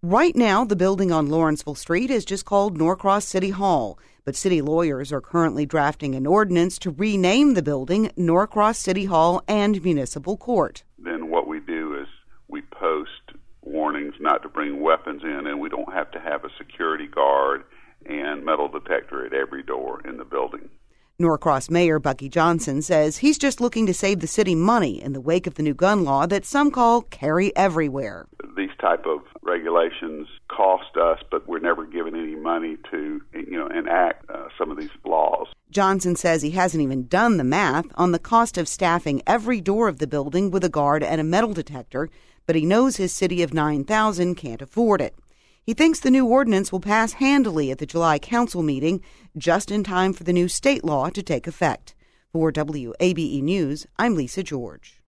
Right now, the building on Lawrenceville Street is just called Norcross City Hall, but city lawyers are currently drafting an ordinance to rename the building Norcross City Hall and Municipal Court. Then what we do is we post warnings not to bring weapons in, and we don't have to have a security guard and metal detector at every door in the building. Norcross Mayor Bucky Johnson says he's just looking to save the city money in the wake of the new gun law that some call carry everywhere. These type of regulations cost us, but we're never given any money to, enact some of these laws. Johnson says he hasn't even done the math on the cost of staffing every door of the building with a guard and a metal detector, but he knows his city of 9,000 can't afford it. He thinks the new ordinance will pass handily at the July council meeting, just in time for the new state law to take effect. For WABE News, I'm Lisa George.